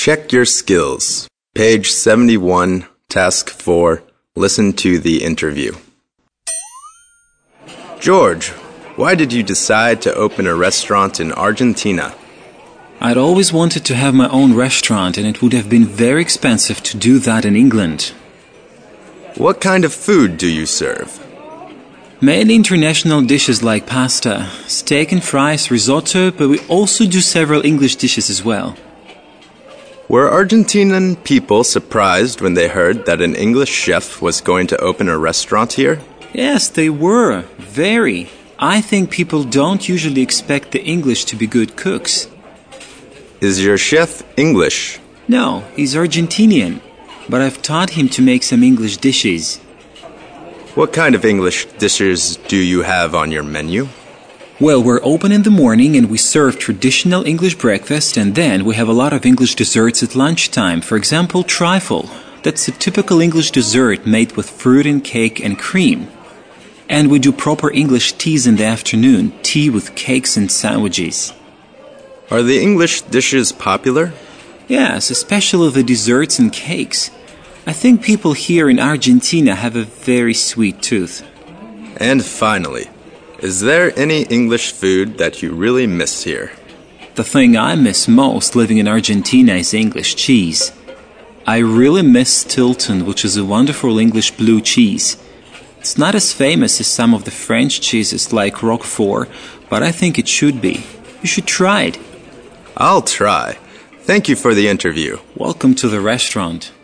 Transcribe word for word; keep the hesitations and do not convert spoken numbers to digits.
Check your skills. Page seventy-one, Task four. Listen to the interview. George, why did you decide to open a restaurant in Argentina? I'd always wanted to have my own restaurant, and it would have been very expensive to do that in England. What kind of food do you serve? Mainly international dishes like pasta, steak and fries, risotto, but we also do several English dishes as well. Were Argentinian people surprised when they heard that an English chef was going to open a restaurant here? Yes, they were. Very. I think people don't usually expect the English to be good cooks. Is your chef English? No, he's Argentinian, but I've taught him to make some English dishes. What kind of English dishes do you have on your menu? Well, we're open in the morning and we serve traditional English breakfast, and then we have a lot of English desserts at lunchtime. For example, trifle. That's a typical English dessert made with fruit and cake and cream. And we do proper English teas in the afternoon, tea with cakes and sandwiches. Are the English dishes popular? Yes, especially the desserts and cakes. I think people here in Argentina have a very sweet tooth. And finally, is there any English food that you really miss here? The thing I miss most living in Argentina is English cheese. I really miss Stilton, which is a wonderful English blue cheese. It's not as famous as some of the French cheeses like Roquefort, but I think it should be. You should try it. I'll try. Thank you for the interview. Welcome to the restaurant.